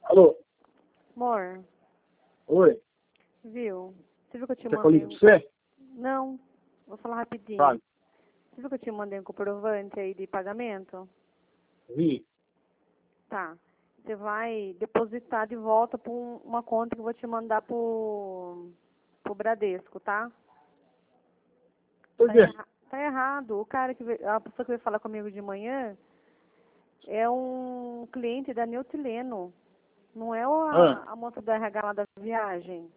Alô? Amor, Oi? viu? Você viu que eu te Quer que eu ligue mandei... pra você? Não, vou falar rapidinho. Fale. Você viu que eu te mandei um comprovante aí de pagamento? Vi. Tá. Você vai depositar de volta para uma conta que eu vou te mandar pro Bradesco, tá? Por quê? Tá errado. O cara a pessoa que veio falar comigo de manhã é um cliente da Neutileno. Não é Ah, a moça do RH lá da viagem.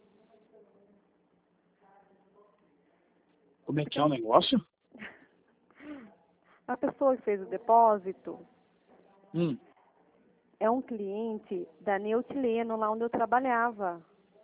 como é que é o negócio? A pessoa que fez o depósito Hum. é um cliente da Neutileno, lá onde eu trabalhava.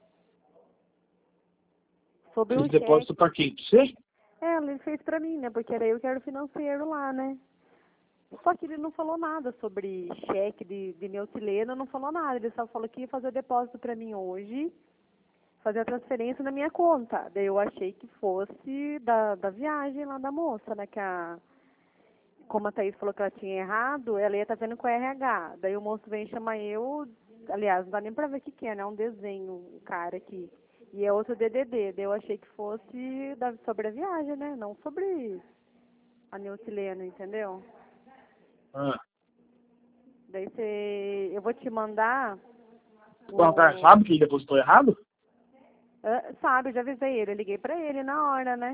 Sobre um Fez cheque. depósito pra quem? Pra você? É, ele fez pra mim, né? Porque era eu que era o financeiro lá, né? Só que ele não falou nada sobre cheque de Neutileno, não falou nada. Ele só falou que ia fazer depósito pra mim hoje, fazer a transferência na minha conta. Daí eu achei que fosse da viagem lá da moça, né? Como a Thaís falou que ela tinha errado, ela ia estar vendo com o RH. Daí o moço vem chamar eu, aliás, não dá nem pra ver o que é, né? É um desenho, o cara aqui. E é outro DDD. Daí eu achei que fosse sobre a viagem, né? Não sobre a Neutileno, entendeu? Ah. Daí eu vou te mandar O cara sabe que ele depositou errado? sabe, eu já avisei ele, eu liguei pra ele na hora, né?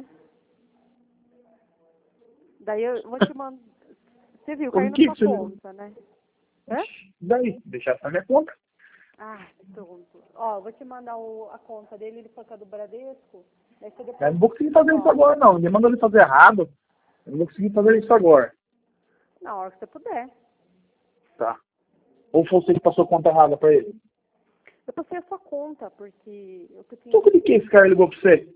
Daí eu vou te mandar, você viu, Por caiu na que sua que você... conta, né? Hã? Daí, deixar essa minha conta. Ah, pronto. Ó, eu vou te mandar a conta dele, ele falou que é do Bradesco, daí você Eu não deposita vou conseguir de fazer isso volta. agora, não. Ele mandou ele fazer errado. Eu não vou conseguir fazer isso agora. Na hora que você puder. Tá. Ou foi você que passou a conta errada pra ele? Eu passei a sua conta, porque eu tinha Então, por que esse cara ligou pra você?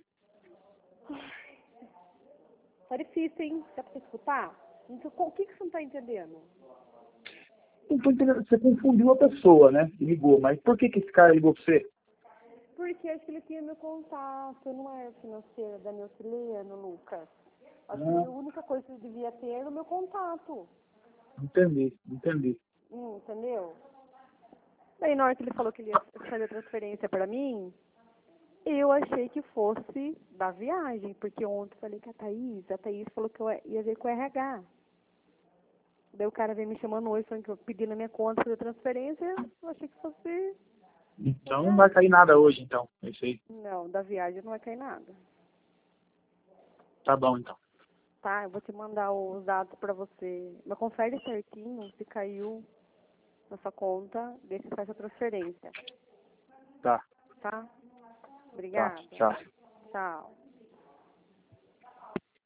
Tá difícil, hein? Dá pra você escutar? Então, o que você não tá entendendo? Não tô entendendo. Você confundiu a pessoa, né? Que ligou. Mas por que esse cara ligou pra você? Porque acho que ele tinha meu contato, eu não era financeira da Neutileno, Lucas. Acho que a Ah, única coisa que ele devia ter era o meu contato. entendi. Entendeu? Daí na hora que ele falou que ele ia fazer a transferência pra mim, eu achei que fosse da viagem, porque ontem eu falei com a Thaís falou que eu ia ver com o RH. Daí o cara veio me chamando hoje, falando que eu pedi na minha conta fazer a transferência, eu achei que fosse da Então não vai viagem. cair nada hoje, então. É isso aí. Não, da viagem não vai cair nada. Tá bom, então. Tá, eu vou te mandar os dados pra você. Mas confere certinho se caiu na sua conta, deixa eu fazer a transferência. Tá. Tá? Tá. Obrigada. Tchau. Tchau.